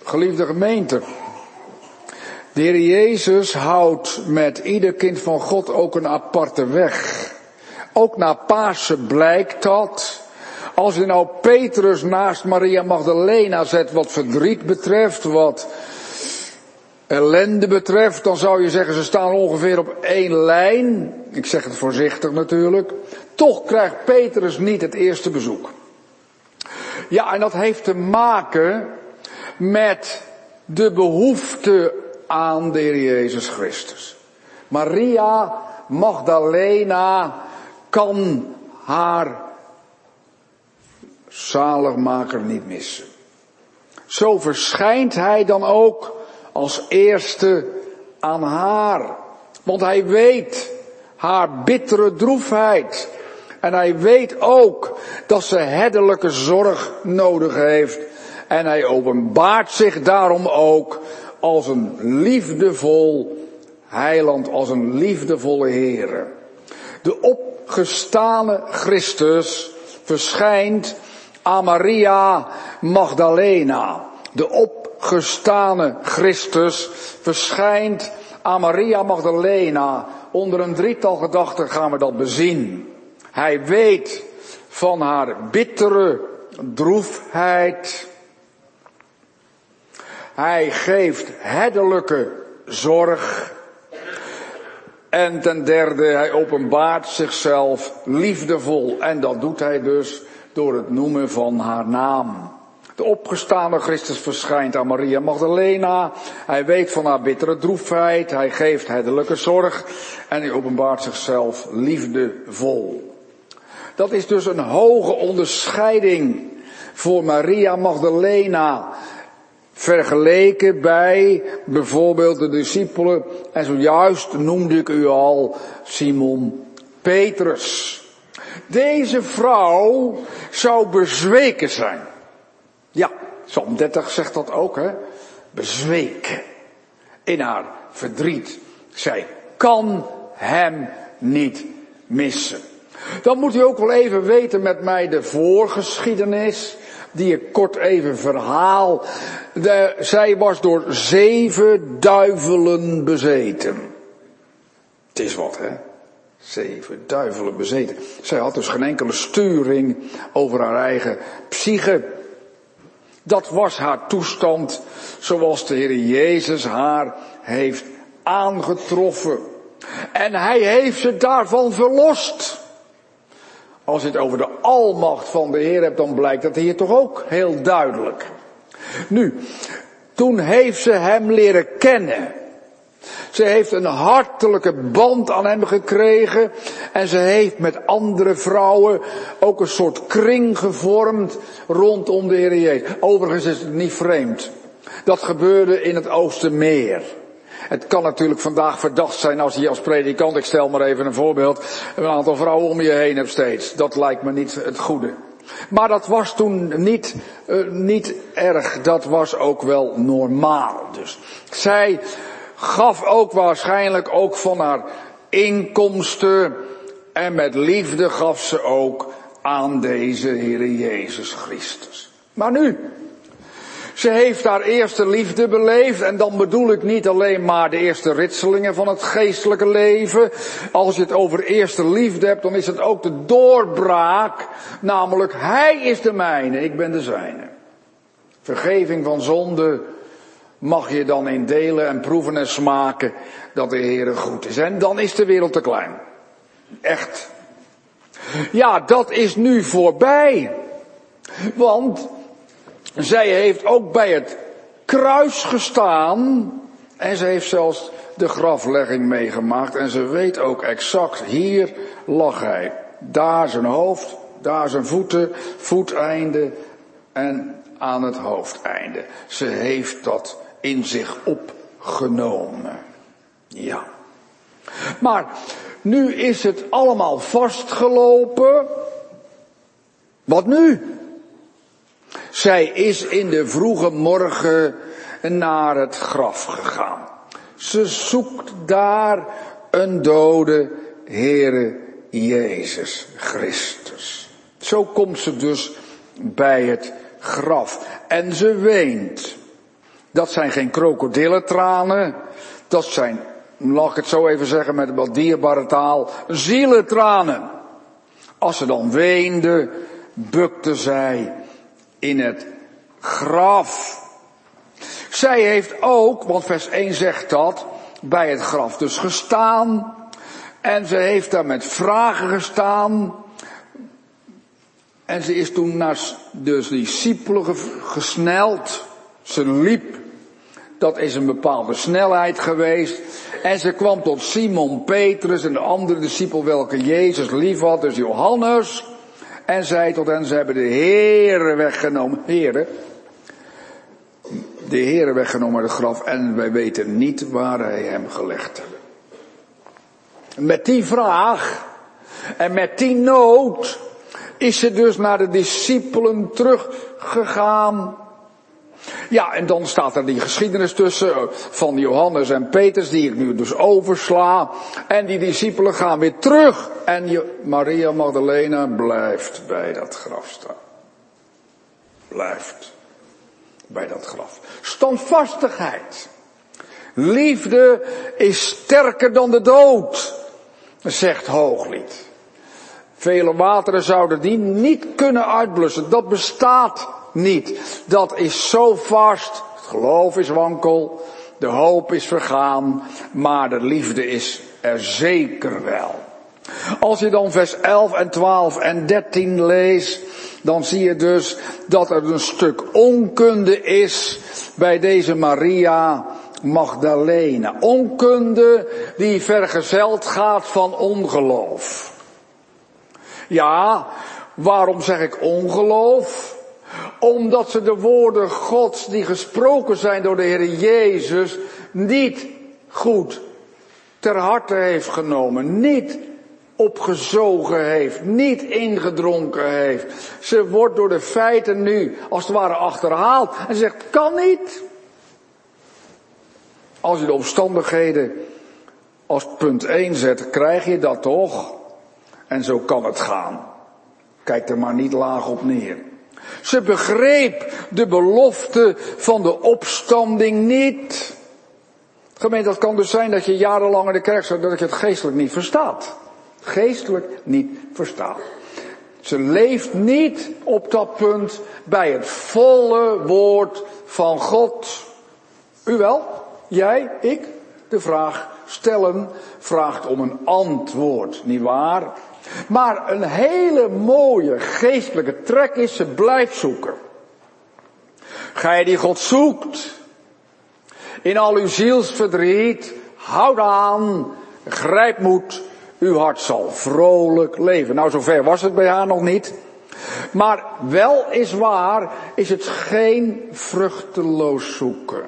Geliefde gemeente, de Heer Jezus houdt met ieder kind van God ook een aparte weg. Ook na Pasen blijkt dat. Als je nou Petrus naast Maria Magdalena zet wat verdriet betreft, wat ellende betreft, dan zou je zeggen ze staan ongeveer op één lijn. Ik zeg het voorzichtig natuurlijk. Toch krijgt Petrus niet het eerste bezoek. Ja, en dat heeft te maken met de behoefte aan de Heer Jezus Christus. Maria Magdalena kan haar zaligmaker niet missen. Zo verschijnt hij dan ook als eerste aan haar. Want hij weet haar bittere droefheid. En hij weet ook dat ze herderlijke zorg nodig heeft. En hij openbaart zich daarom ook als een liefdevol heiland, als een liefdevolle Heere. De opgestane Christus verschijnt aan Maria Magdalena. De opgestane Christus verschijnt aan Maria Magdalena. Onder een drietal gedachten gaan we dat bezien. Hij weet van haar bittere droefheid. Hij geeft herderlijke zorg. En ten derde, hij openbaart zichzelf liefdevol. En dat doet hij dus door het noemen van haar naam. De opgestane Christus verschijnt aan Maria Magdalena. Hij weet van haar bittere droefheid. Hij geeft herderlijke zorg. En hij openbaart zichzelf liefdevol. Dat is dus een hoge onderscheiding voor Maria Magdalena. Vergeleken bij bijvoorbeeld de discipelen. En zojuist noemde ik u al Simon Petrus. Deze vrouw zou bezweken zijn. Ja, Psalm 30 zegt dat ook, hè. Bezweken. In haar verdriet. Zij kan hem niet missen. Dan moet u ook wel even weten met mij de voorgeschiedenis. Die ik kort even verhaal. Zij was door 7 duivelen bezeten. Het is wat, hè. 7 duivelen bezeten. Zij had dus geen enkele sturing over haar eigen psyche. Dat was haar toestand zoals de Heer Jezus haar heeft aangetroffen. En hij heeft ze daarvan verlost. Als je het over de almacht van de Heer hebt, dan blijkt dat hier toch ook heel duidelijk. Nu, toen heeft ze hem leren kennen. Ze heeft een hartelijke band aan hem gekregen. En ze heeft met andere vrouwen ook een soort kring gevormd rondom de Heer Jezus. Overigens is het niet vreemd. Dat gebeurde in het Oostermeer. Het kan natuurlijk vandaag verdacht zijn als je als predikant, ik stel maar even een voorbeeld, een aantal vrouwen om je heen hebt steeds. Dat lijkt me niet het goede. Maar dat was toen niet erg, dat was ook wel normaal. Dus zij gaf ook waarschijnlijk ook van haar inkomsten en met liefde gaf ze ook aan deze Heere Jezus Christus. Maar nu, ze heeft haar eerste liefde beleefd en dan bedoel ik niet alleen maar de eerste ritselingen van het geestelijke leven. Als je het over eerste liefde hebt, dan is het ook de doorbraak, namelijk hij is de mijne, ik ben de zijne. Vergeving van zonde mag je dan in delen en proeven en smaken dat de Heere goed is. En dan is de wereld te klein. Echt. Ja, dat is nu voorbij. Want zij heeft ook bij het kruis gestaan. En ze heeft zelfs de graflegging meegemaakt. En ze weet ook exact, hier lag hij. Daar zijn hoofd, daar zijn voeten, voeteinde en aan het hoofdeinde. Ze heeft dat in zich opgenomen. Ja. Maar nu is het allemaal vastgelopen. Wat nu? Zij is in de vroege morgen naar het graf gegaan. Ze zoekt daar een dode Heere Jezus Christus. Zo komt ze dus bij het graf. En ze weent. Dat zijn geen krokodillentranen. Dat zijn, laat ik het zo even zeggen met wat dierbare taal, zielentranen. Als ze dan weende, bukte zij in het graf. Zij heeft ook, want vers 1 zegt dat, bij het graf dus gestaan. En ze heeft daar met vragen gestaan. En ze is toen naar de discipelen gesneld. Ze liep. Dat is een bepaalde snelheid geweest. En ze kwam tot Simon Petrus en de andere discipel welke Jezus lief had, dus Johannes. En zei tot hen, ze hebben de Heere weggenomen. De Heere weggenomen uit het graf en wij weten niet waar hij hem gelegd heeft. Met die vraag en met die nood is ze dus naar de discipelen teruggegaan. Ja, en dan staat er die geschiedenis tussen van Johannes en Petrus, die ik nu dus oversla. En die discipelen gaan weer terug. En Maria Magdalena blijft bij dat graf staan. Blijft bij dat graf. Standvastigheid. Liefde is sterker dan de dood, zegt Hooglied. Vele wateren zouden die niet kunnen uitblussen. Dat bestaat niet. Dat is zo vast. Het geloof is wankel. De hoop is vergaan. Maar de liefde is er zeker wel. Als je dan vers 11 en 12 en 13 leest, dan zie je dus dat er een stuk onkunde is bij deze Maria Magdalena. Onkunde die vergezeld gaat van ongeloof. Ja, waarom zeg ik ongeloof? Omdat ze de woorden Gods die gesproken zijn door de Heer Jezus niet goed ter harte heeft genomen. Niet opgezogen heeft. Niet ingedronken heeft. Ze wordt door de feiten nu als het ware achterhaald. En ze zegt, kan niet. Als je de omstandigheden als punt 1 zet, krijg je dat toch? En zo kan het gaan. Kijk er maar niet laag op neer. Ze begreep de belofte van de opstanding niet. Gemeente, dat kan dus zijn dat je jarenlang in de kerk zit, dat je het geestelijk niet verstaat. Geestelijk niet verstaat. Ze leeft niet op dat punt bij het volle woord van God. U wel? Jij? Ik? De vraag stellen vraagt om een antwoord, nietwaar? Maar een hele mooie geestelijke trek is, ze blijft zoeken. Gij die God zoekt, in al uw zielsverdriet, houd aan, grijp moed, uw hart zal vrolijk leven. Nou, zover was het bij haar nog niet. Maar wel is waar, is het geen vruchteloos zoeken.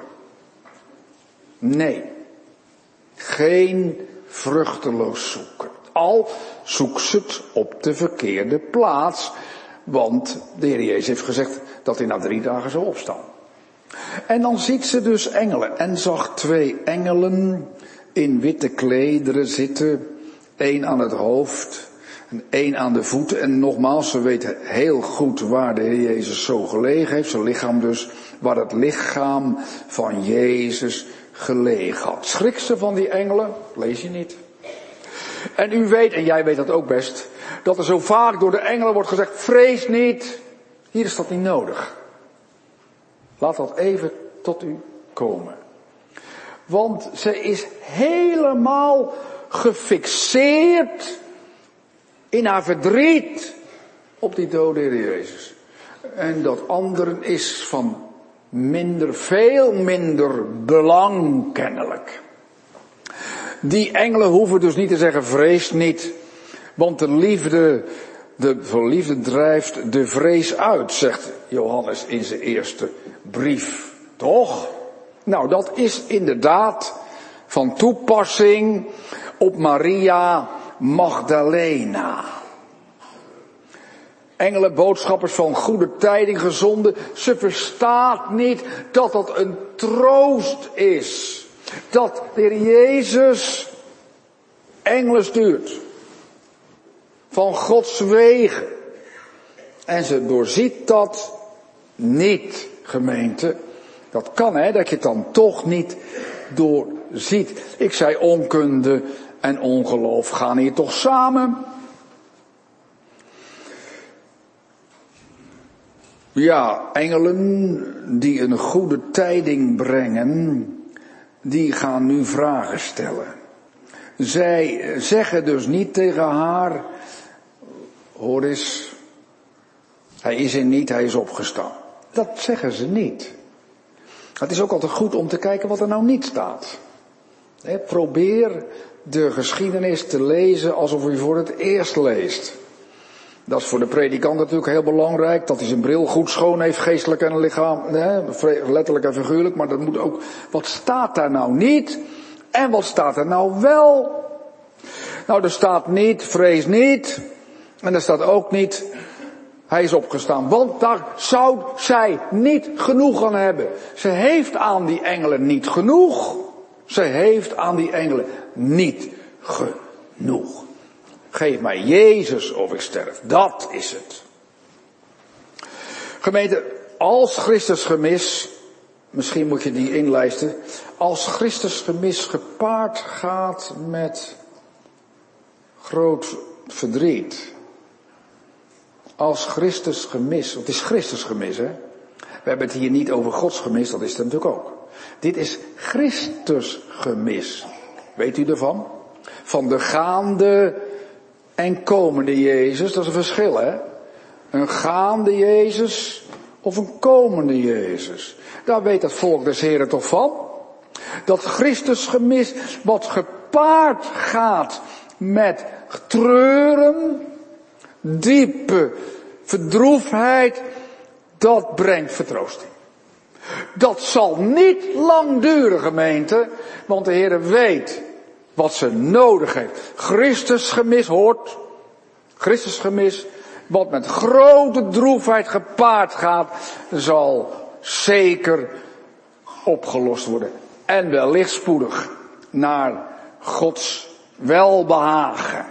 Nee, geen vruchteloos zoeken. Al zoekt ze het op de verkeerde plaats. Want de Heer Jezus heeft gezegd dat hij na 3 dagen zou opstaan. En dan ziet ze dus engelen. En zag 2 engelen in witte klederen zitten. 1 aan het hoofd en 1 aan de voeten. En nogmaals, ze weet heel goed waar de Heer Jezus zo gelegen heeft. Zijn lichaam dus, waar het lichaam van Jezus gelegen had. Schrik ze van die engelen? Lees je niet. En u weet, en jij weet dat ook best, dat er zo vaak door de engelen wordt gezegd, vrees niet. Hier is dat niet nodig. Laat dat even tot u komen. Want ze is helemaal gefixeerd in haar verdriet op die dode Heer Jezus. En dat anderen is van veel minder belang kennelijk. Die engelen hoeven dus niet te zeggen, vrees niet, want de verliefde drijft de vrees uit, zegt Johannes in zijn eerste brief. Toch? Nou, dat is inderdaad van toepassing op Maria Magdalena. Engelen, boodschappers van goede tijding gezonden, ze verstaat niet dat dat een troost is. Dat de Heer Jezus engelen stuurt. Van Gods wegen. En ze doorziet dat niet, gemeente. Dat kan, hè, dat je het dan toch niet doorziet. Ik zei onkunde en ongeloof gaan hier toch samen? Ja, engelen die een goede tijding brengen, die gaan nu vragen stellen. Zij zeggen dus niet tegen haar, hoor eens, hij is er niet, hij is opgestaan. Dat zeggen ze niet. Het is ook altijd goed om te kijken wat er nou niet staat. Probeer de geschiedenis te lezen alsof u voor het eerst leest. Dat is voor de predikant natuurlijk heel belangrijk, dat hij zijn bril goed schoon heeft, geestelijk en lichaam, letterlijk en figuurlijk, maar dat moet ook, wat staat daar nou niet en wat staat er nou wel? Nou, er staat niet, vrees niet, en er staat ook niet, hij is opgestaan, want daar zou zij niet genoeg aan hebben. Ze heeft aan die engelen niet genoeg. Ze heeft aan die engelen niet genoeg. Geef mij Jezus of ik sterf. Dat is het. Gemeente, als Christus gemis, misschien moet je die inlijsten, als Christus gemis gepaard gaat met groot verdriet. Als Christus gemis, het is Christus gemis, hè. We hebben het hier niet over Gods gemis, dat is het natuurlijk ook. Dit is Christus gemis. Weet u ervan? Van de gaande en komende Jezus, dat is een verschil, hè. Een gaande Jezus of een komende Jezus. Daar weet het volk des Heren toch van? Dat Christus gemis wat gepaard gaat met treuren, diepe verdroefdheid, dat brengt vertroosting. Dat zal niet lang duren, gemeente, want de Heere weet wat ze nodig heeft. Christus gemis hoort, Christus gemis, wat met grote droefheid gepaard gaat, zal zeker opgelost worden. En wellicht spoedig naar Gods welbehagen.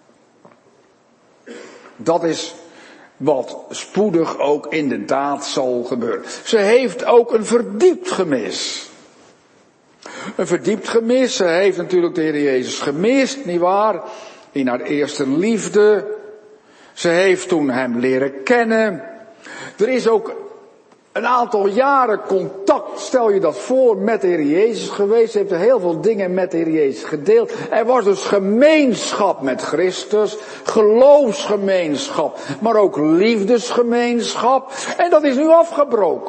Dat is wat spoedig ook inderdaad zal gebeuren. Ze heeft ook een verdiept gemis. Een verdiept gemis. Ze heeft natuurlijk de Heer Jezus gemist, nietwaar? In haar eerste liefde. Ze heeft toen hem leren kennen. Er is ook een aantal jaren contact, stel je dat voor, met de Heer Jezus geweest. Ze heeft heel veel dingen met de Heer Jezus gedeeld. Er was dus gemeenschap met Christus, geloofsgemeenschap, maar ook liefdesgemeenschap. En dat is nu afgebroken.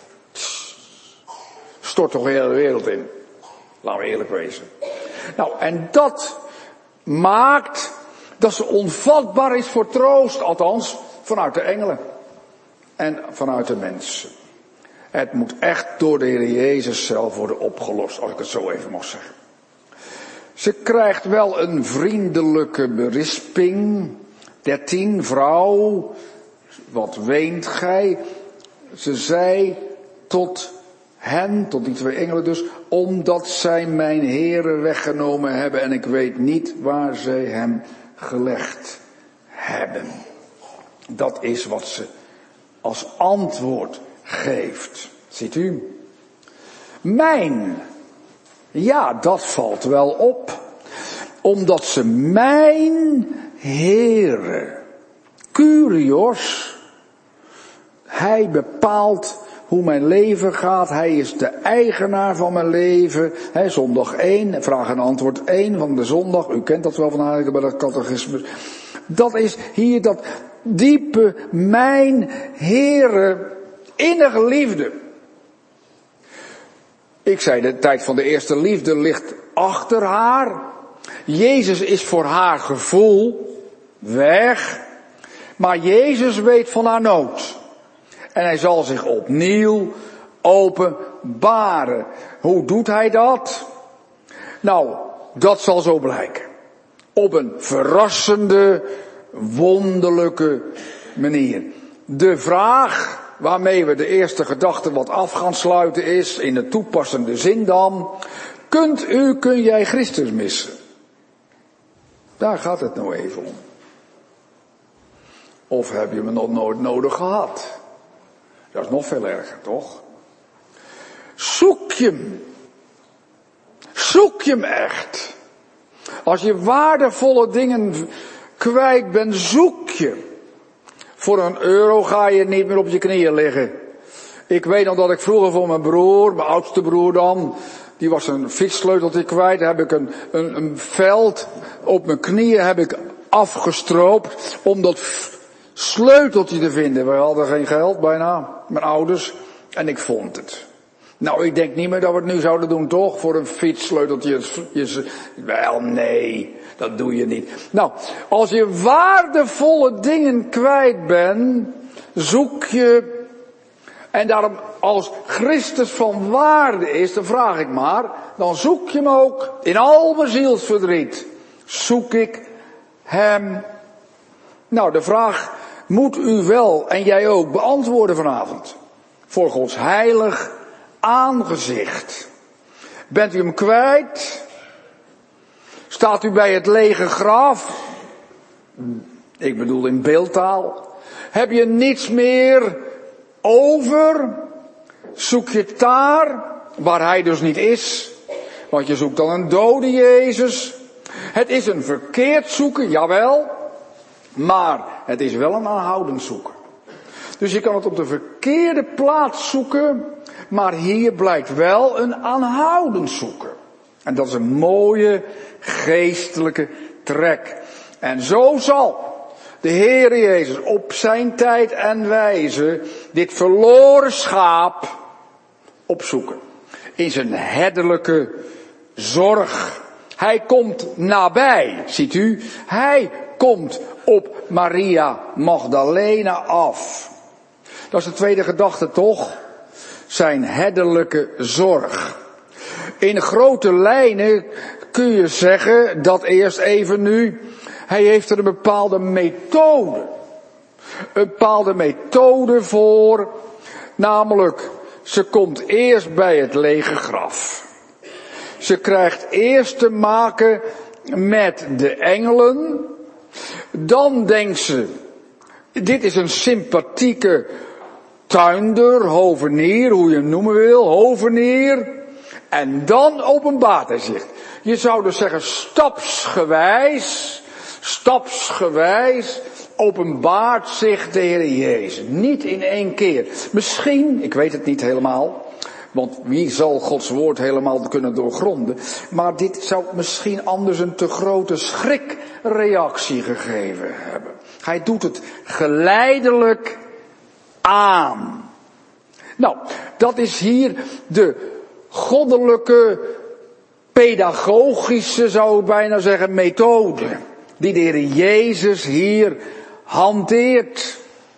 Stort toch de hele wereld in. Laten we eerlijk wezen. Nou, en dat maakt dat ze onvatbaar is voor troost, althans vanuit de engelen. En vanuit de mensen. Het moet echt door de Heer Jezus zelf worden opgelost, als ik het zo even mag zeggen. Ze krijgt wel een vriendelijke berisping. 13, vrouw, wat weent gij? Ze zei tot hen, tot die twee engelen dus, omdat zij mijn Heere weggenomen hebben en ik weet niet waar zij hem gelegd hebben. Dat is wat ze als antwoord geeft. Ziet u? Mijn. Ja, dat valt wel op. Omdat ze mijn Heere, Kyrios, hij bepaalt hoe mijn leven gaat. Hij is de eigenaar van mijn leven. Zondag 1, vraag en antwoord 1 van de zondag. U kent dat wel van haar bij dat catechismus. Dat is hier dat diepe, mijn Heere, innige liefde. Ik zei, de tijd van de eerste liefde ligt achter haar. Jezus is voor haar gevoel weg. Maar Jezus weet van haar nood. En hij zal zich opnieuw openbaren. Hoe doet hij dat? Nou, dat zal zo blijken. Op een verrassende, wonderlijke manier. De vraag waarmee we de eerste gedachte wat af gaan sluiten is, in de toepassende zin dan, kun jij Christus missen? Daar gaat het nou even om. Of heb je me nog nooit nodig gehad? Dat is nog veel erger, toch? Zoek je hem. Zoek je hem echt. Als je waardevolle dingen kwijt bent, zoek je. Voor €1 ga je niet meer op je knieën liggen. Ik weet nog dat ik vroeger voor mijn broer, mijn oudste broer dan, die was een fietssleuteltje kwijt, heb ik een veld op mijn knieën heb ik afgestroopt om dat sleuteltje te vinden. Wij hadden geen geld bijna, mijn ouders, en ik vond het. Nou, ik denk niet meer dat we het nu zouden doen, toch? Voor een fietssleuteltje. Wel, nee, dat doe je niet. Nou, als je waardevolle dingen kwijt bent, zoek je. En daarom, als Christus van waarde is, dan vraag ik maar, dan zoek je hem ook in al mijn zielsverdriet. Zoek ik hem. Nou, de vraag moet u wel en jij ook beantwoorden vanavond. Voor Gods heilig aangezicht. Bent u hem kwijt? Staat u bij het lege graf? Ik bedoel in beeldtaal. Heb je niets meer over? Zoek je het daar, waar hij dus niet is? Want je zoekt dan een dode Jezus. Het is een verkeerd zoeken, jawel. Maar het is wel een aanhoudend zoeken. Dus je kan het op de verkeerde plaats zoeken. Maar hier blijkt wel een aanhoudend zoeken. En dat is een mooie geestelijke trek. En zo zal de Heer Jezus op zijn tijd en wijze dit verloren schaap opzoeken. In zijn herderlijke zorg. Hij komt nabij, ziet u. Hij komt op Maria Magdalena af. Dat is de tweede gedachte toch? Zijn herderlijke zorg. In grote lijnen kun je zeggen dat eerst even nu. Hij heeft er een bepaalde methode. Een bepaalde methode voor. Namelijk, ze komt eerst bij het lege graf. Ze krijgt eerst te maken met de engelen. Dan denkt ze, dit is een sympathieke tuinder, hovenier, hoe je hem noemen wil, hovenier. En dan openbaart hij zich. Je zou dus zeggen, stapsgewijs openbaart zich de Heer Jezus. Niet in één keer. Misschien, ik weet het niet helemaal, want wie zal Gods woord helemaal kunnen doorgronden. Maar dit zou misschien anders een te grote schrikreactie gegeven hebben. Hij doet het geleidelijk aan. Nou, dat is hier de goddelijke, pedagogische, zou ik bijna zeggen, methode. Die de Heer Jezus hier hanteert.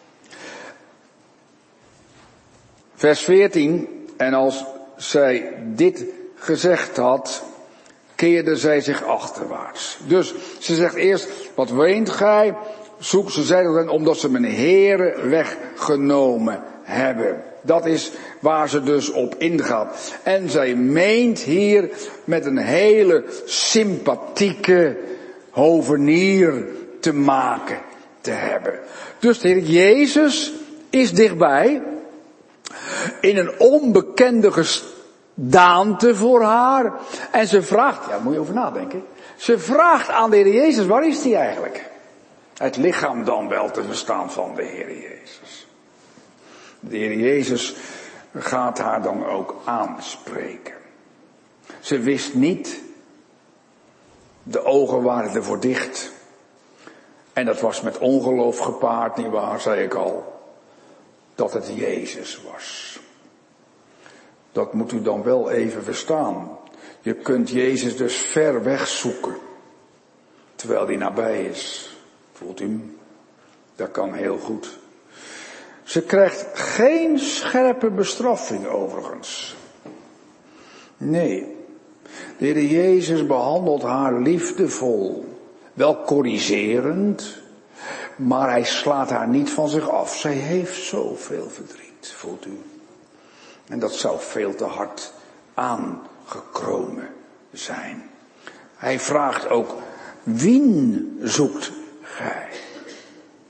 Vers 14. En als zij dit gezegd had, keerde zij zich achterwaarts. Dus ze zegt eerst, wat weent gij? Zoek, ze zeiden omdat ze mijn heren weggenomen hebben. Dat is waar ze dus op ingaat. En zij meent hier met een hele sympathieke hovenier te maken te hebben. Dus de Heer Jezus is dichtbij. In een onbekende gedaante voor haar. En ze vraagt, ja, moet je over nadenken. Ze vraagt aan de Heer Jezus, waar is die eigenlijk? Het lichaam dan wel te verstaan van de Heer Jezus. De Heer Jezus gaat haar dan ook aanspreken. Ze wist niet, de ogen waren ervoor dicht. En dat was met ongeloof gepaard, nietwaar, zei ik al. Dat het Jezus was. Dat moet u dan wel even verstaan. Je kunt Jezus dus ver weg zoeken. Terwijl hij nabij is. Voelt u hem? Dat kan heel goed. Ze krijgt geen scherpe bestraffing overigens. Nee. De Heer Jezus behandelt haar liefdevol. Wel corrigerend. Maar hij slaat haar niet van zich af. Zij heeft zoveel verdriet, voelt u. En dat zou veel te hard aangekromen zijn. Hij vraagt ook, wien zoekt gij?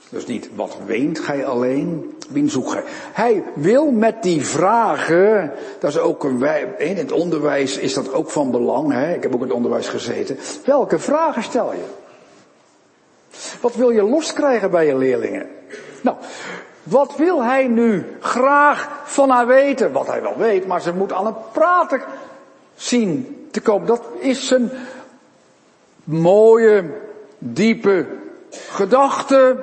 Dus niet, wat weent gij alleen? Wien zoekt gij? Hij wil met die vragen, dat is ook in het onderwijs is dat ook van belang. Hè? Ik heb ook in het onderwijs gezeten. Welke vragen stel je? Wat wil je loskrijgen bij je leerlingen? Nou, wat wil hij nu graag van haar weten? Wat hij wel weet, maar ze moet aan het praten zien te komen. Dat is zijn mooie, diepe gedachte.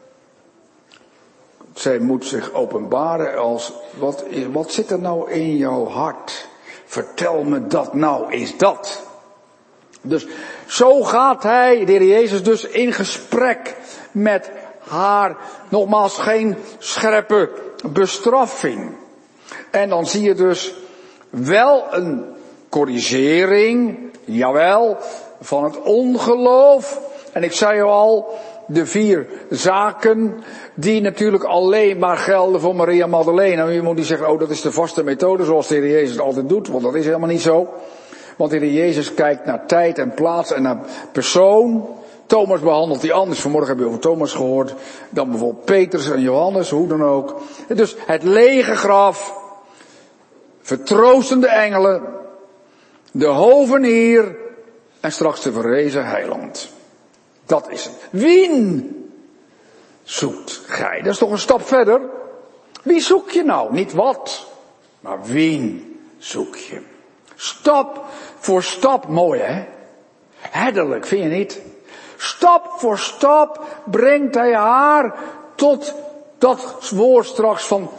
Zij moet zich openbaren als, wat zit er nou in jouw hart? Vertel me dat nou, is dat. Dus zo gaat hij, de Heer Jezus dus, in gesprek met haar. Nogmaals, geen scherpe bestraffing. En dan zie je dus wel een corrigering, jawel, van het ongeloof. En ik zei al, de 4 zaken die natuurlijk alleen maar gelden voor Maria Magdalena. En je moet niet zeggen, oh dat is de vaste methode zoals de Heer Jezus het altijd doet, want dat is helemaal niet zo. Want de Heer Jezus kijkt naar tijd en plaats en naar persoon. Thomas behandelt die anders. Vanmorgen hebben we over Thomas gehoord. Dan bijvoorbeeld Petrus en Johannes, hoe dan ook. Dus het lege graf. Vertroostende engelen. De hovenier. En straks de verrezen heiland. Dat is het. Wien zoekt gij? Dat is toch een stap verder? Wie zoek je nou? Niet wat, maar wien zoek je? Stap voor stap, mooi hè? Herderlijk, vind je niet? Stap voor stap brengt hij haar tot dat woord straks van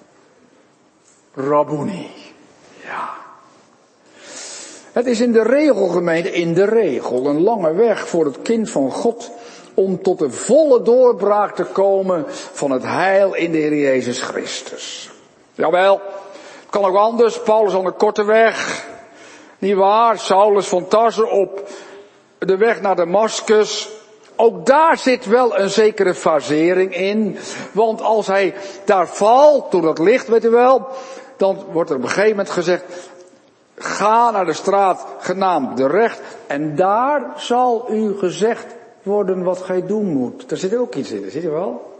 Rabboni. Ja. Het is in de regel, gemeente, in de regel een lange weg voor het kind van God om tot de volle doorbraak te komen van het heil in de Heer Jezus Christus. Jawel, het kan ook anders. Paulus aan de korte weg. Niet waar? Saulus van Tarse op de weg naar Damascus. Ook daar zit wel een zekere fasering in. Want als hij daar valt, door dat licht, weet u wel, dan wordt er op een gegeven moment gezegd, ga naar de straat genaamd de recht en daar zal u gezegd worden wat gij doen moet. Daar zit ook iets in, ziet u wel?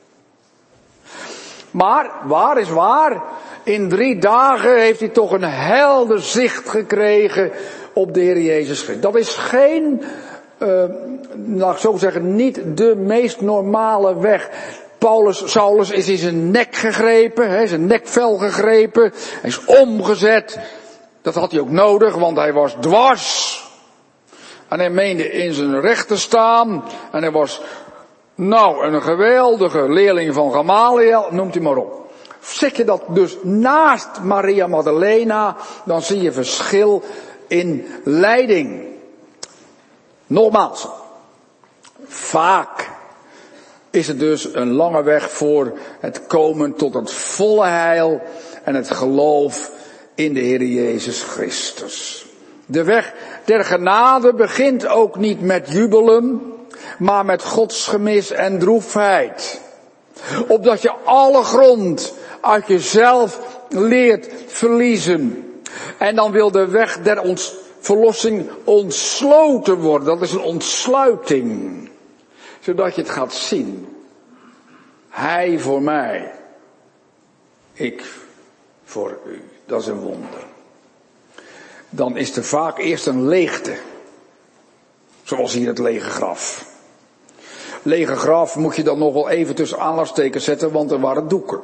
Maar, waar is waar, in 3 dagen heeft hij toch een helder zicht gekregen op de Heer Jezus Christus. Dat is geen, laat ik zo zeggen, niet de meest normale weg. Saulus is in zijn nek gegrepen, zijn nekvel gegrepen, hij is omgezet. Dat had hij ook nodig, want hij was dwars. En hij meende in zijn recht te staan. En hij was, een geweldige leerling van Gamaliel, noemt hij maar op. Zet je dat dus naast Maria Magdalena, dan zie je verschil in leiding. Nogmaals, vaak is het dus een lange weg voor het komen tot het volle heil en het geloof in de Heer Jezus Christus. De weg der genade begint ook niet met jubelen, maar met godsgemis en droefheid. Opdat je alle grond uit jezelf leert verliezen. En dan wil de weg der verlossing ontsloten worden. Dat is een ontsluiting. Zodat je het gaat zien. Hij voor mij. Ik voor u. Dat is een wonder. Dan is er vaak eerst een leegte. Zoals hier het lege graf. Lege graf moet je dan nog wel even tussen aanhalingstekens zetten, want er waren doeken.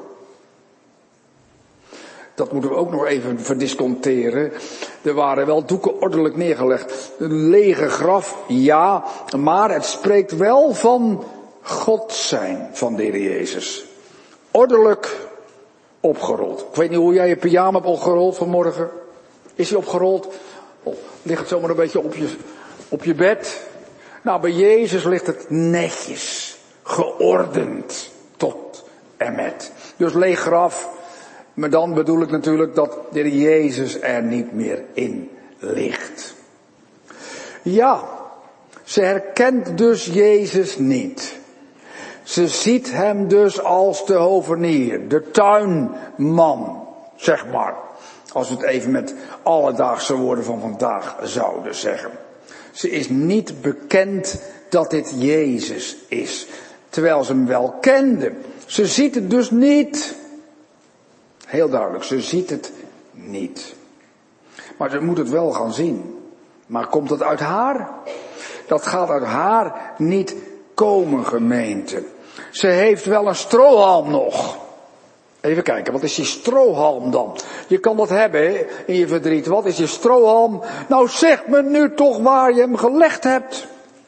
Dat moeten we ook nog even verdisconteren. Er waren wel doeken ordelijk neergelegd. Een lege graf, ja, maar het spreekt wel van God zijn van de Heer Jezus. Ordelijk opgerold. Ik weet niet hoe jij je pyjama hebt opgerold vanmorgen. Is hij opgerold? Oh, ligt het zomaar een beetje op je bed? Nou, bij Jezus ligt het netjes, geordend, tot en met. Dus leeg graf, maar dan bedoel ik natuurlijk dat de Heer Jezus er niet meer in ligt. Ja, ze herkent dus Jezus niet. Ze ziet hem dus als de hovenier, de tuinman, zeg maar. Als we het even met alledaagse woorden van vandaag zouden zeggen. Ze is niet bekend dat dit Jezus is. terwijl ze hem wel kende. Ze ziet het dus niet. Heel duidelijk, ze ziet het niet. Maar ze moet het wel gaan zien. Maar komt het uit haar? Dat gaat uit haar niet komen, gemeente. Ze heeft wel een strohalm nog. Even kijken, wat is die strohalm dan? Je kan dat hebben hè, in je verdriet. Wat is je strohalm? Nou, zeg me nu toch waar je hem gelegd hebt.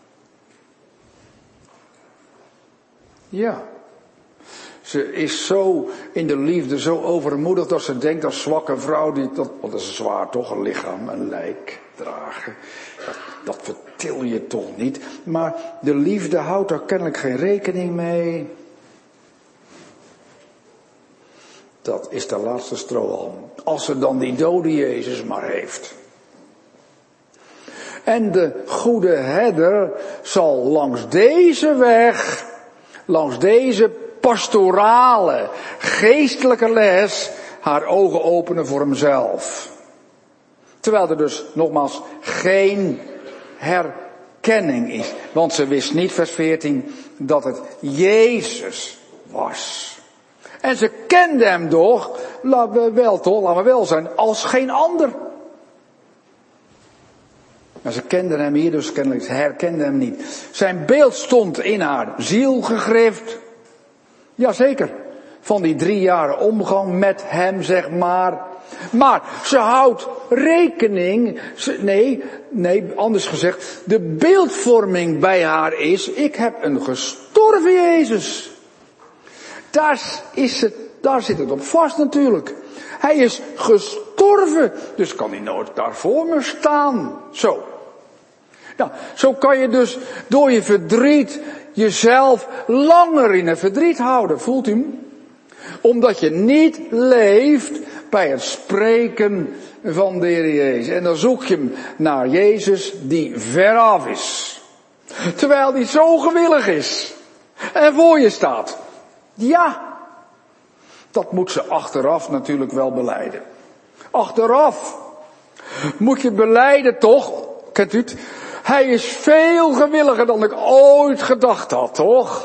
Ja. Ze is zo in de liefde, zo overmoedig dat ze denkt als zwakke vrouw, dat is zwaar toch, een lichaam, een lijk dragen. Dat vertil je toch niet. Maar de liefde houdt daar kennelijk geen rekening mee. Dat is de laatste strohalm. Als ze dan die dode Jezus maar heeft. En de goede herder zal langs deze weg, langs deze pastorale, geestelijke les, haar ogen openen voor hemzelf. Terwijl er dus nogmaals geen herkenning is. Want ze wist niet, vers 14, dat het Jezus was. En ze kende hem toch, laten we wel zijn, als geen ander. Maar ze kenden hem hier dus kennelijk, ze herkenden hem niet. Zijn beeld stond in haar ziel gegrift. Jazeker, van die 3 jaren omgang met hem, zeg maar. Maar ze houdt rekening, anders gezegd, de beeldvorming bij haar is, ik heb een gestorven Jezus. Daar zit het op vast natuurlijk. Hij is gestorven, dus kan hij nooit daar voor me staan. Zo. Nou, zo kan je dus door je verdriet jezelf langer in het verdriet houden. Voelt u hem? Omdat je niet leeft bij het spreken van de Heer Jezus. En dan zoek je hem naar Jezus die veraf is. Terwijl die zo gewillig is. En voor je staat. Ja. Dat moet ze achteraf natuurlijk wel belijden. Achteraf moet je belijden toch, kent u het? Hij is veel gewilliger dan ik ooit gedacht had, toch?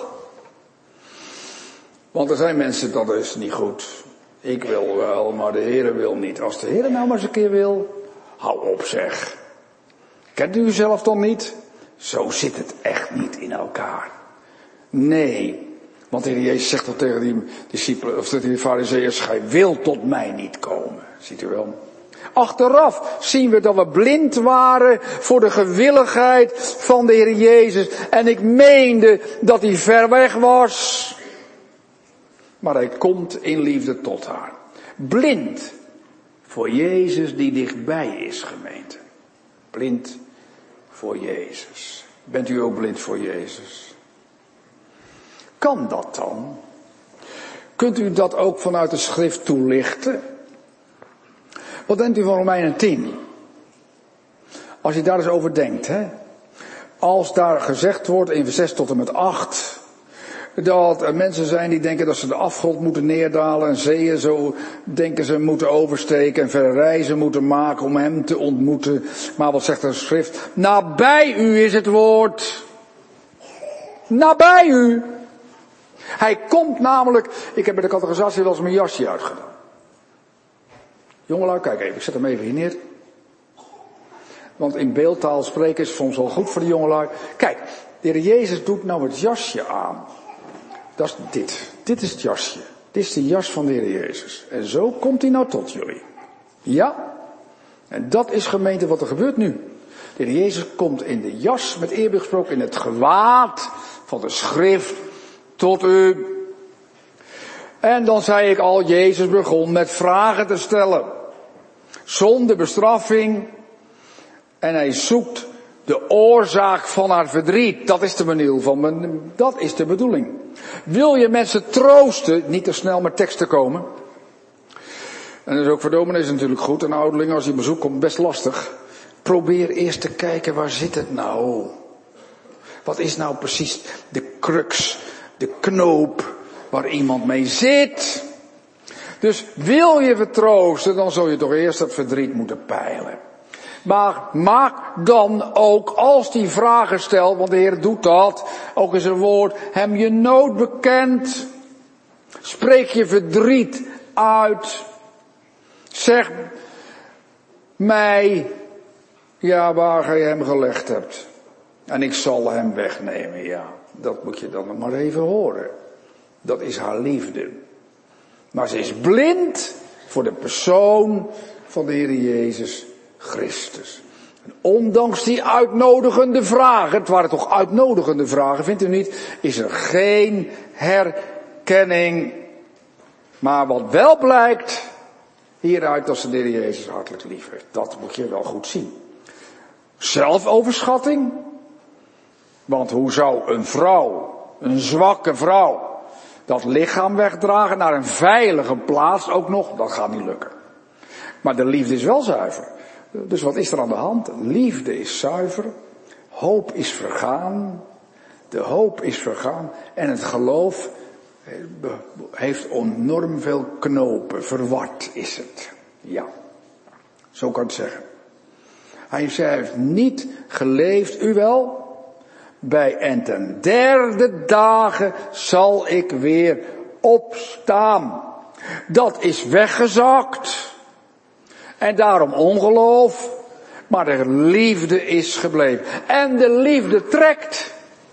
Want er zijn mensen, dat is niet goed. Ik wil wel, maar de Heere wil niet. Als de Heere nou maar eens een keer wil, hou op zeg. Kent u uzelf dan niet? Zo zit het echt niet in elkaar. Nee, want de Heer Jezus zegt toch tegen die discipelen, of tegen die farizeeërs, gij wilt tot mij niet komen. Ziet u wel? Achteraf zien we dat we blind waren voor de gewilligheid van de Heer Jezus. En ik meende dat hij ver weg was. Maar hij komt in liefde tot haar. Blind voor Jezus die dichtbij is, gemeente. Blind voor Jezus. Bent u ook blind voor Jezus? Kan dat dan? Kunt u dat ook vanuit de schrift toelichten? Wat denkt u van Romeinen 10? Als je daar eens over denkt, hè. Als daar gezegd wordt in vers 6 tot en met 8... dat er mensen zijn die denken dat ze de afgrond moeten neerdalen en zeeën zo denken ze moeten oversteken en verre reizen moeten maken om hem te ontmoeten. Maar wat zegt de schrift? Nabij u is het woord. Nabij u. Hij komt namelijk, ik heb bij de catechisatie wel eens mijn jasje uitgedaan. Jongelui, kijk even, ik zet hem even hier neer. Want in beeldtaal spreken is soms wel goed voor de jongelui. Kijk, de Heer Jezus doet nou het jasje aan. Dat is dit. Dit is het jasje. Dit is de jas van de Heer Jezus. En zo komt hij nou tot jullie. Ja? En dat is gemeente wat er gebeurt nu. De Heer Jezus komt in de jas, met eerbied gesproken, in het gewaad van de schrift tot u. En dan zei ik al, Jezus begon met vragen te stellen. Zonder bestraffing. En hij zoekt de oorzaak van haar verdriet. Dat is dat is de bedoeling. Wil je mensen troosten, niet te snel met teksten komen. En dat is ook voor dominees natuurlijk goed. Een ouderling als hij op bezoek komt, best lastig. Probeer eerst te kijken, waar zit het nou? Wat is nou precies de crux, de knoop waar iemand mee zit? Dus wil je vertroosten, dan zul je toch eerst dat verdriet moeten peilen. Maar maak dan ook, als die vragen stelt, want de Heer doet dat, ook in zijn woord, hem je nood bekend. Spreek je verdriet uit. Zeg mij, ja, waar je hem gelegd hebt. En ik zal hem wegnemen, ja. Dat moet je dan nog maar even horen. Dat is haar liefde. Maar ze is blind voor de persoon van de Heer Jezus Christus. En ondanks die uitnodigende vragen, het waren toch uitnodigende vragen, vindt u niet, is er geen herkenning. Maar wat wel blijkt hieruit, dat ze de Heer Jezus hartelijk lief heeft. Dat moet je wel goed zien. Zelfoverschatting. Want hoe zou een vrouw, een zwakke vrouw, dat lichaam wegdragen naar een veilige plaats ook nog? Dat gaat niet lukken. Maar de liefde is wel zuiver. Dus wat is er aan de hand? Liefde is zuiver. Hoop is vergaan. De hoop is vergaan. En het geloof heeft enorm veel knopen. Verward is het. Ja. Zo kan ik het zeggen. Hij heeft niet geleefd, u wel? En ten derde dagen zal ik weer opstaan. Dat is weggezakt. En daarom ongeloof. Maar de liefde is gebleven. En de liefde trekt.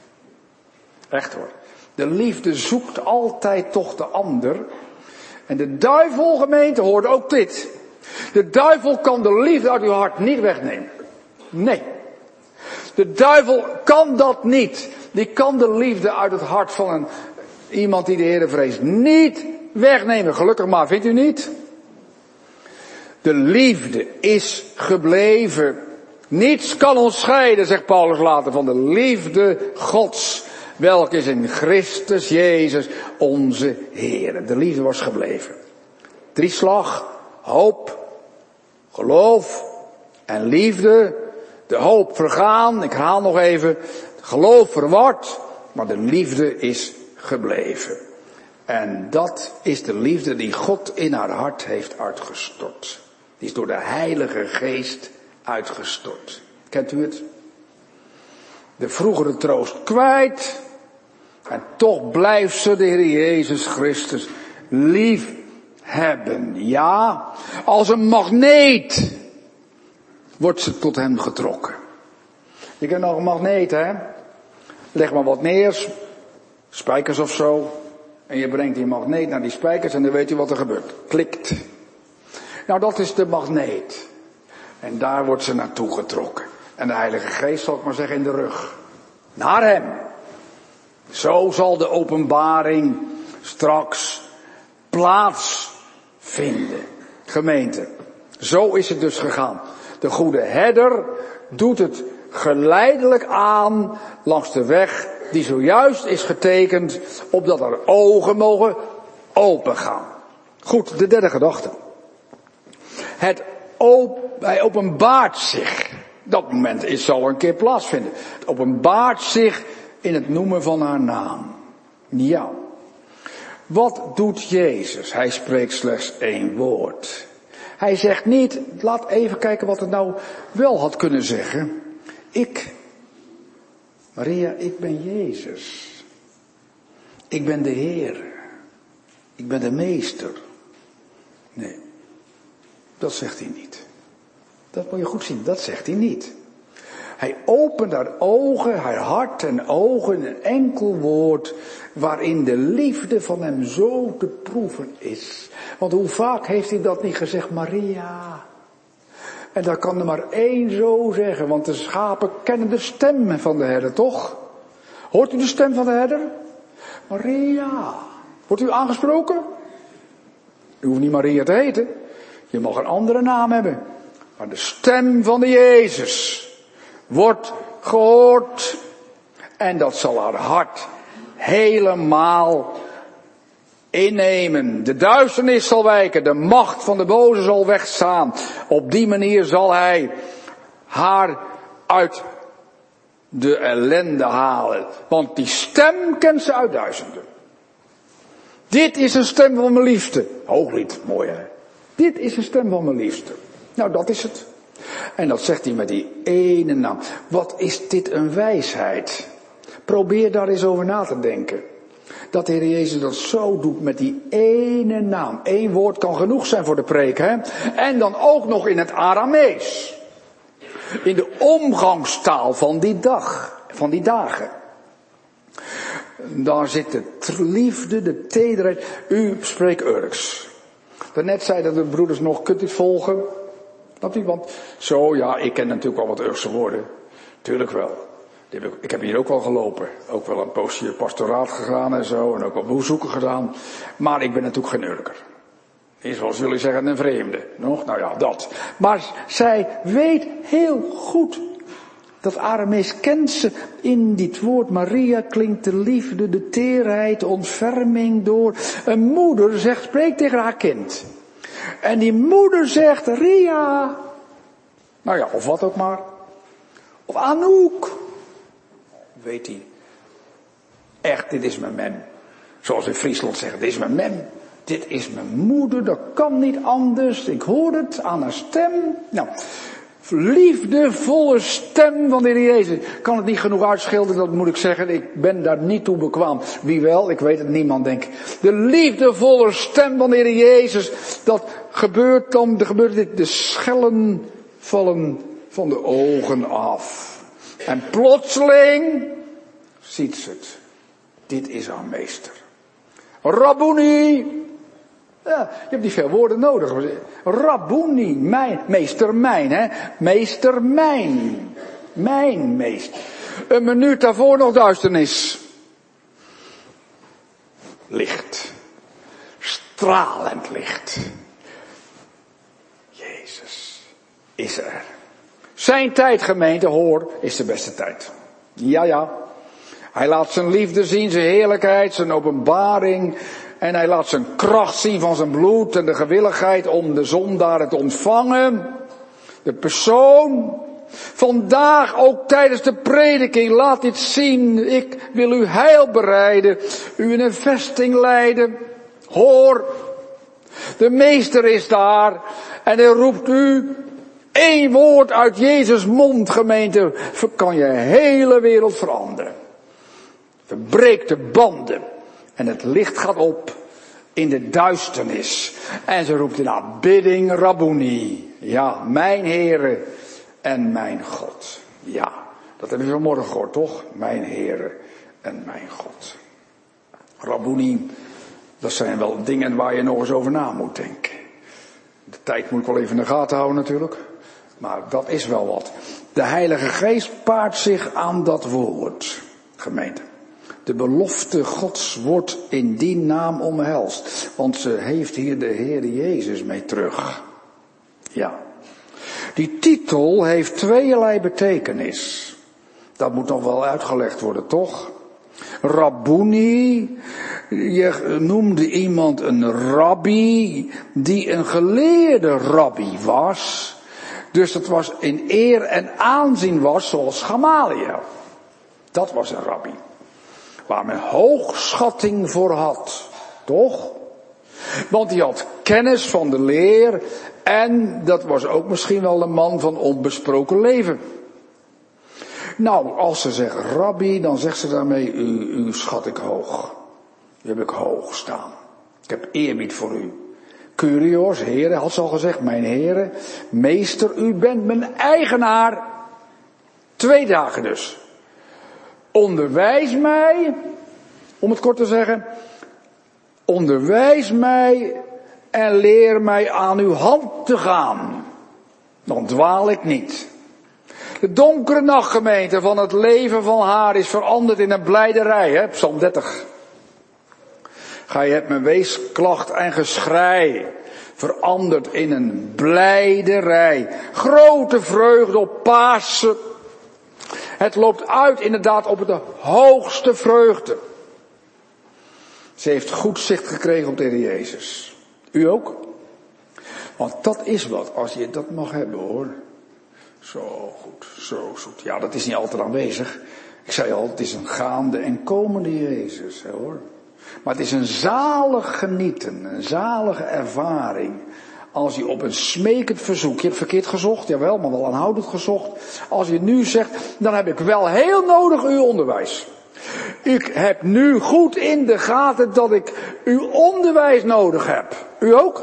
Echt hoor. De liefde zoekt altijd toch de ander. En de duivel, gemeente, hoort ook dit. De duivel kan de liefde uit uw hart niet wegnemen. Nee. De duivel kan dat niet. Die kan de liefde uit het hart van iemand die de Heere vreest niet wegnemen. Gelukkig maar, vindt u niet? De liefde is gebleven. Niets kan ons scheiden, zegt Paulus later, van de liefde Gods. Welke is in Christus Jezus onze Heere. De liefde was gebleven. Drieslag, hoop, geloof en liefde. De hoop vergaan, ik herhaal nog even. Het geloof verward, maar de liefde is gebleven. En dat is de liefde die God in haar hart heeft uitgestort. Die is door de Heilige Geest uitgestort. Kent u het? De vroegere troost kwijt. En toch blijft ze de Heer Jezus Christus lief hebben. Ja, als een magneet wordt ze tot hem getrokken. Je kent nog een magneet, hè? Leg maar wat neer, spijkers of zo. En je brengt die magneet naar die spijkers en dan weet je wat er gebeurt. Klikt. Nou, dat is de magneet. En daar wordt ze naartoe getrokken. En de Heilige Geest, zal ik maar zeggen, in de rug. Naar hem. Zo zal de openbaring straks plaatsvinden. Gemeente. Zo is het dus gegaan. De goede herder doet het geleidelijk aan langs de weg die zojuist is getekend, opdat er ogen mogen opengaan. Goed, de derde gedachte. Hij openbaart zich. Dat moment zal een keer plaatsvinden. Het openbaart zich in het noemen van haar naam. Ja. Wat doet Jezus? Hij spreekt slechts één woord. Hij zegt niet, laat even kijken wat het nou wel had kunnen zeggen. Maria, ik ben Jezus. Ik ben de Heer. Ik ben de Meester. Nee, dat zegt hij niet. Dat moet je goed zien, dat zegt hij niet. Hij opent haar ogen, haar hart en ogen in een enkel woord, waarin de liefde van hem zo te proeven is. Want hoe vaak heeft hij dat niet gezegd, Maria? En dat kan er maar één zo zeggen, want de schapen kennen de stem van de herder, toch? Hoort u de stem van de herder? Maria. Wordt u aangesproken? U hoeft niet Maria te heten. Je mag een andere naam hebben. Maar de stem van de Jezus wordt gehoord. En dat zal haar hart helemaal innemen. De duisternis zal wijken. De macht van de boze zal wegstaan. Op die manier zal hij haar uit de ellende halen. Want die stem kent ze uit duizenden. Dit is een stem van mijn liefste. Hooglied, mooi hè. Dit is een stem van mijn liefste. Nou, dat is het. En dat zegt hij met die ene naam. Wat is dit een wijsheid? Probeer daar eens over na te denken. Dat de Heer Jezus dat zo doet met die ene naam. 1 woord kan genoeg zijn voor de preek, hè? En dan ook nog in het Aramees. In de omgangstaal van die dag, van die dagen. Daar zit de liefde, de tederheid. U spreekt Urks. Daarnet zeiden de broeders nog, kunt u het volgen? Snap u? Want zo, ja, ik ken natuurlijk wel wat Urkse woorden. Tuurlijk wel. Ik heb hier ook wel gelopen. Ook wel een poosje pastoraat gegaan en zo. En ook wel boekzoeken gedaan. Maar ik ben natuurlijk geen Urker. Zoals jullie zeggen, een vreemde. Nog? Nou ja, dat. Maar zij weet heel goed. Dat Aramees kent ze in dit woord. Maria klinkt de liefde, de teerheid, de ontferming door. Een moeder zegt, spreekt tegen haar kind. En die moeder zegt, Ria. Nou ja, of wat ook maar. Of Anouk. Weet hij. Echt, dit is mijn mem. Zoals in Friesland zeggen, dit is mijn mem. Dit is mijn moeder, dat kan niet anders. Ik hoor het aan haar stem. Nou, liefdevolle stem van de Heer Jezus. Ik kan het niet genoeg uitschilderen, dat moet ik zeggen. Ik ben daar niet toe bekwaam. Wie wel? Ik weet het, niemand denk ik. De liefdevolle stem van de Heer Jezus. Dat gebeurt dan, er gebeurt dit. De schellen vallen van de ogen af. En plotseling ziet ze het. Dit is haar meester. Rabboni. Ja, je hebt niet veel woorden nodig. Rabboni, mijn, meester mijn, hè. Meester mijn. Mijn meester. Een minuut daarvoor nog duisternis. Licht. Stralend licht. Jezus is er. Zijn tijd, gemeente, hoor, is de beste tijd. Ja, ja. Hij laat zijn liefde zien, zijn heerlijkheid, zijn openbaring. En hij laat zijn kracht zien van zijn bloed en de gewilligheid om de zondaren te ontvangen. De persoon. Vandaag ook tijdens de prediking, laat dit zien. Ik wil u heil bereiden, u in een vesting leiden. Hoor, de meester is daar en hij roept u. 1 woord uit Jezus' mond, gemeente, kan je hele wereld veranderen. Verbreekt de banden. En het licht gaat op in de duisternis. En ze roept in aanbidding Rabboni. Ja, mijn Heere en mijn God. Ja, dat hebben we vanmorgen gehoord, toch? Mijn Heere en mijn God. Rabboni, dat zijn wel dingen waar je nog eens over na moet denken. De tijd moet ik wel even in de gaten houden natuurlijk. Maar dat is wel wat. De Heilige Geest paart zich aan dat woord, gemeente. De belofte Gods wordt in die naam omhelst. Want ze heeft hier de Heer Jezus mee terug. Ja. Die titel heeft tweeërlei betekenis. Dat moet nog wel uitgelegd worden, toch? Rabboni, je noemde iemand een rabbi die een geleerde rabbi was. Dus dat was in eer en aanzien was zoals Gamaliel. Dat was een rabbi. Waar men hoogschatting voor had. Toch? Want die had kennis van de leer. En dat was ook misschien wel een man van onbesproken leven. Nou, als ze zegt rabbi, dan zegt ze daarmee, u schat ik hoog. U heb ik hoog staan. Ik heb eerbied voor u. Kyrios, Heere, had ze al gezegd, mijn Heere, meester, u bent mijn eigenaar. 2 dagen dus. Onderwijs mij, om het kort te zeggen, onderwijs mij en leer mij aan uw hand te gaan. Dan dwaal ik niet. De donkere nachtgemeente van het leven van haar is veranderd in een blijderij, hè? Psalm 30. Gij hebt mijn weesklacht en geschrei veranderd in een blijderij. Grote vreugde op Pasen. Het loopt uit inderdaad op de hoogste vreugde. Ze heeft goed zicht gekregen op de Heer Jezus. U ook? Want dat is wat, als je dat mag hebben hoor. Zo goed, zo zoet. Ja, dat is niet altijd aanwezig. Ik zei al, het is een gaande en komende Jezus, hoor. Maar het is een zalig genieten, een zalige ervaring. als u op een smekend verzoek, je hebt verkeerd gezocht, jawel, maar wel aanhoudend gezocht. Als u nu zegt, dan heb ik wel heel nodig uw onderwijs. Ik heb nu goed in de gaten dat ik uw onderwijs nodig heb. U ook?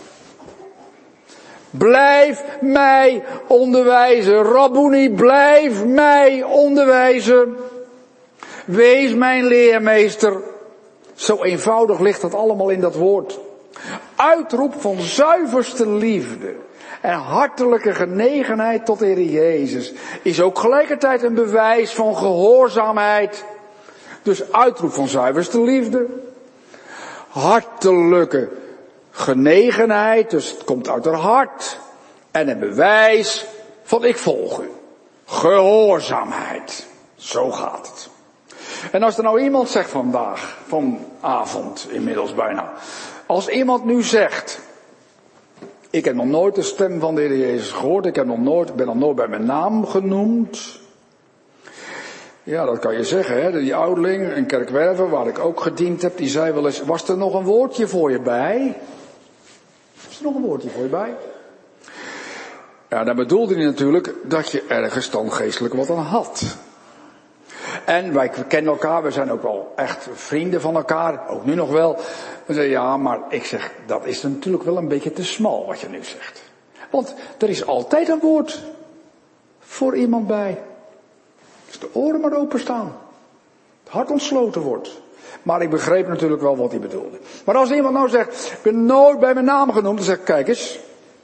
Blijf mij onderwijzen. Rabboni, blijf mij onderwijzen. Wees mijn leermeester. Zo eenvoudig ligt dat allemaal in dat woord. Uitroep van zuiverste liefde en hartelijke genegenheid tot de Heer Jezus is ook gelijkertijd een bewijs van gehoorzaamheid. Dus uitroep van zuiverste liefde, hartelijke genegenheid, dus het komt uit haar hart, en een bewijs van ik volg u. Gehoorzaamheid. Zo gaat het. En als er nou iemand zegt vandaag, vanavond inmiddels bijna, als iemand nu zegt, ik heb nog nooit de stem van de Heer Jezus gehoord, ik ben nog nooit bij mijn naam genoemd. Ja, dat kan je zeggen, hè. Die ouderling in Kerkwerven, waar ik ook gediend heb, die zei wel eens, was er nog een woordje voor je bij? Was er nog een woordje voor je bij? Ja, daar bedoelde hij natuurlijk dat je ergens dan geestelijk wat aan had. En wij kennen elkaar, we zijn ook wel echt vrienden van elkaar, ook nu nog wel. We zeggen, ja, maar ik zeg, dat is natuurlijk wel een beetje te smal wat je nu zegt. Want er is altijd een woord voor iemand bij. Dus de oren maar openstaan. Het hart ontsloten wordt. Maar ik begreep natuurlijk wel wat hij bedoelde. Maar als iemand nou zegt, ik ben nooit bij mijn naam genoemd, dan zeg ik, kijk eens.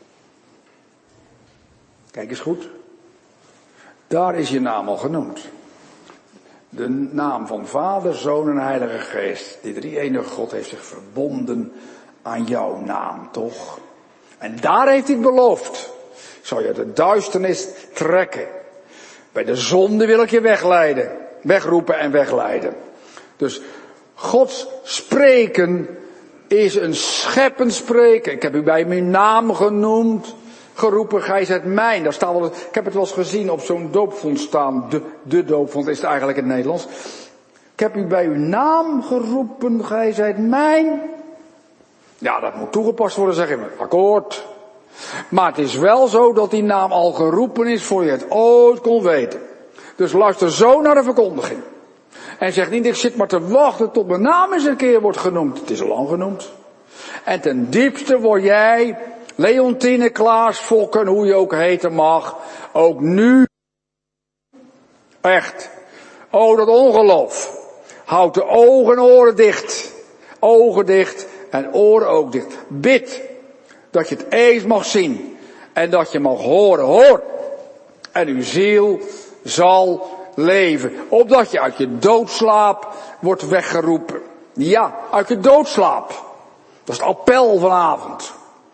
Kijk eens goed. Daar is je naam al genoemd. De naam van Vader, Zoon en Heilige Geest. Die drie-enige God heeft zich verbonden aan jouw naam, toch? En daar heeft hij het beloofd. Ik zal je uit de duisternis trekken. Bij de zonde wil ik je wegleiden. Wegroepen en wegleiden. Dus Gods spreken is een scheppend spreken. Ik heb u bij mijn naam genoemd. Geroepen, gij zijt mijn. Daar staat wel, ik heb het wel eens gezien op zo'n doopvond staan. De doopvond is het eigenlijk in het Nederlands. Ik heb u bij uw naam geroepen, gij zijt mijn. Ja, dat moet toegepast worden, zeg ik maar. Akkoord. Maar het is wel zo dat die naam al geroepen is voor je het ooit kon weten. Dus luister zo naar de verkondiging. En zeg niet, ik zit maar te wachten tot mijn naam eens een keer wordt genoemd. Het is al lang genoemd. En ten diepste word jij, Leontine, Klaas, Fokken, hoe je ook heten mag, ook nu. Echt. Oh, dat ongeloof. Houd de ogen en oren dicht. Ogen dicht en oren ook dicht. Bid dat je het eens mag zien. En dat je mag horen. Hoor. En uw ziel zal leven. Opdat je uit je doodslaap wordt weggeroepen. Ja, uit je doodslaap. Dat is het appel vanavond.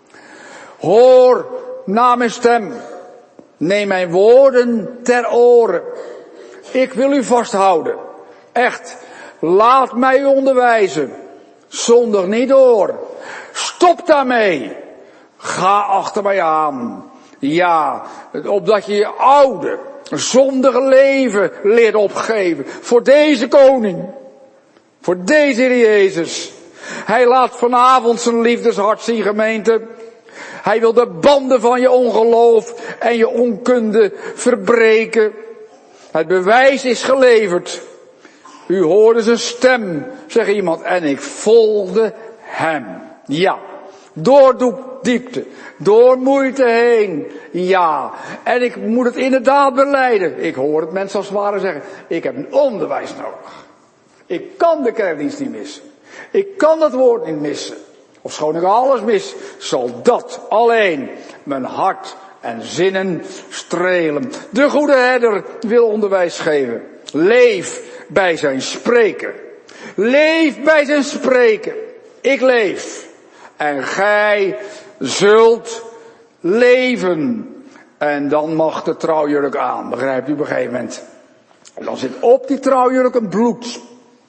Hoor naar mijn stem. Neem mijn woorden ter oren. Ik wil u vasthouden. Echt. Laat mij u onderwijzen. Zondig niet door. Stop daarmee. Ga achter mij aan. Ja, opdat je je oude, zondige leven leert opgeven. Voor deze koning. Voor deze Heer Jezus. Hij laat vanavond zijn liefdeshart zien, gemeente. Hij wil de banden van je ongeloof en je onkunde verbreken. Het bewijs is geleverd. U hoorde zijn stem, zegt iemand, en ik volgde hem. Ja, door diepte, door moeite heen. Ja, en ik moet het inderdaad belijden. Ik hoor het mensen als het ware zeggen, ik heb een onderwijs nodig. Ik kan de kerkdienst niet missen. Ik kan dat woord niet missen. Ofschoon ik alles mis, zal dat alleen mijn hart en zinnen strelen. De goede herder wil onderwijs geven. Leef bij zijn spreken. Leef bij zijn spreken. Ik leef. En gij zult leven. En dan mag de trouwjurk aan. Begrijpt u op een gegeven moment. En dan zit op die trouwjurk een bloed.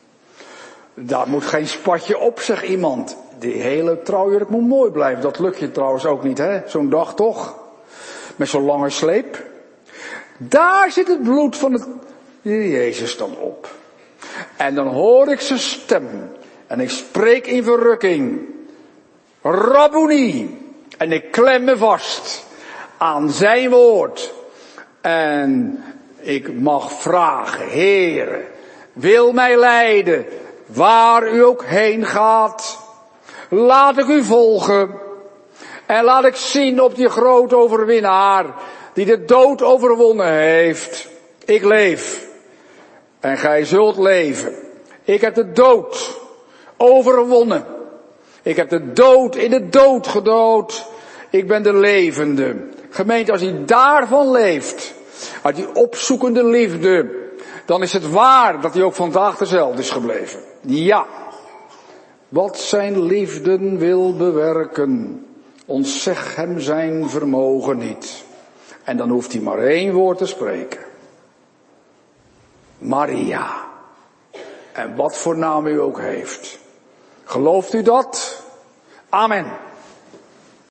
Daar moet geen spatje op, zegt iemand. Die hele trouwjurk moet mooi blijven. Dat lukt je trouwens ook niet, hè? Zo'n dag toch? Met zo'n lange sleep. Daar zit het bloed van het Jezus dan op. En dan hoor ik zijn stem. En ik spreek in verrukking. Rabboni. En ik klem me vast aan zijn woord. En ik mag vragen, Heere, wil mij leiden waar u ook heen gaat. Laat ik u volgen. En laat ik zien op die grote overwinnaar die de dood overwonnen heeft. Ik leef. En gij zult leven. Ik heb de dood overwonnen. Ik heb de dood in de dood gedood. Ik ben de levende. Gemeente, als hij daarvan leeft, uit die opzoekende liefde, dan is het waar dat hij ook vandaag dezelfde is gebleven. Ja. Wat zijn liefde wil bewerken, ontzeg hem zijn vermogen niet. En dan hoeft hij maar één woord te spreken. Maria. En wat voor naam u ook heeft. Gelooft u dat? Amen.